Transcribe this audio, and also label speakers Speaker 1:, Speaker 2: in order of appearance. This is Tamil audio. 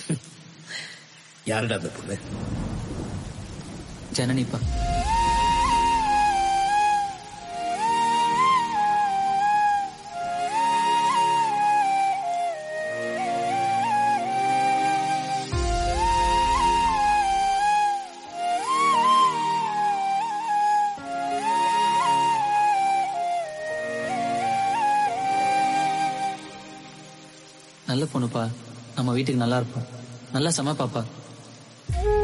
Speaker 1: யாருடா அந்த பொண்ணு?
Speaker 2: ஜனனிப்பா. நல்ல பொண்ணுப்பா. நம்ம வீட்டுக்கு நல்லா இருப்போம். நல்லா சமைப்பாப்பா.